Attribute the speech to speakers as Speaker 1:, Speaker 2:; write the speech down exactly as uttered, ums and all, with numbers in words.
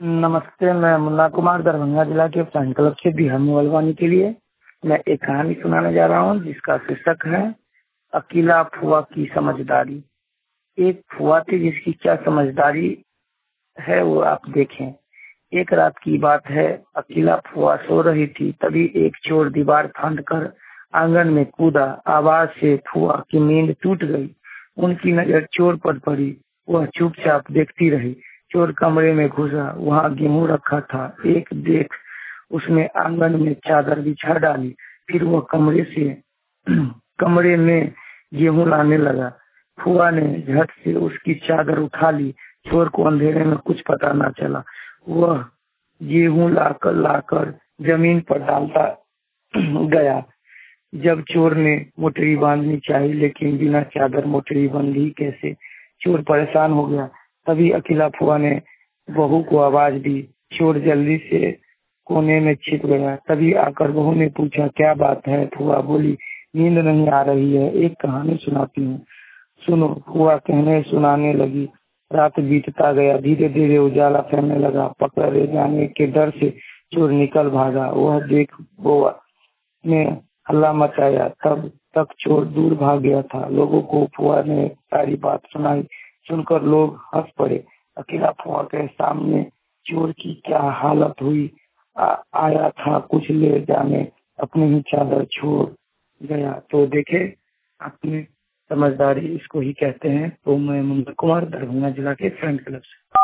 Speaker 1: नमस्ते, मैं मुन्ना कुमार दरभंगा जिला के फ्रेंड क्लब से बिहार मोबाइल के लिए मैं एक कहानी सुनाने जा रहा हूँ जिसका शीर्षक है अकेला फुआ की समझदारी। एक फुआ थी जिसकी क्या समझदारी है वो आप देखें। एक रात की बात है, अकेला फुआ सो रही थी, तभी एक चोर दीवार फांदकर आंगन में कूदा। आवाज से फुआ की नींद टूट गई। उनकी नजर चोर पर पड़ी, वह चुपचाप देखती रही। चोर कमरे में घुसा, वहाँ गेहूं रखा था। एक देख उसने आंगन में चादर बिछा डाली। फिर वह कमरे से कमरे में गेहूं लाने लगा। फुआ ने झट से उसकी चादर उठा ली। चोर को अंधेरे में कुछ पता न चला। वह गेहूं लाकर लाकर जमीन पर डालता गया। जब चोर ने मोटरी बांधनी चाहिए, लेकिन बिना चादर मोटरी बंधी कैसे? चोर परेशान हो गया। तभी अकेला फुआ ने बहू को आवाज दी। चोर जल्दी से कोने में छिप गया। तभी आकर बहू ने पूछा, क्या बात है? फुआ बोली, नींद नहीं आ रही है, एक कहानी सुनाती हूँ, सुनो। फुआ कहने सुनाने लगी। रात बीतता गया, धीरे धीरे उजाला फैलने लगा। पकड़े जाने के डर से चोर निकल भागा। वह देख बुआ ने हल्ला मचाया, तब तक चोर दूर भाग गया था। लोगों को फुआ ने सारी बात सुनाई। सुनकर लोग हंस पड़े। अकेला फुआ के सामने चोर की क्या हालत हुई। आ, आया था कुछ ले जाने, अपनी ही चादर छोड़ गया। तो देखे आपने समझदारी इसको ही कहते हैं। तो मैं मुन्ना कुमार दरभंगा जिला के फ्रेंड क्लब से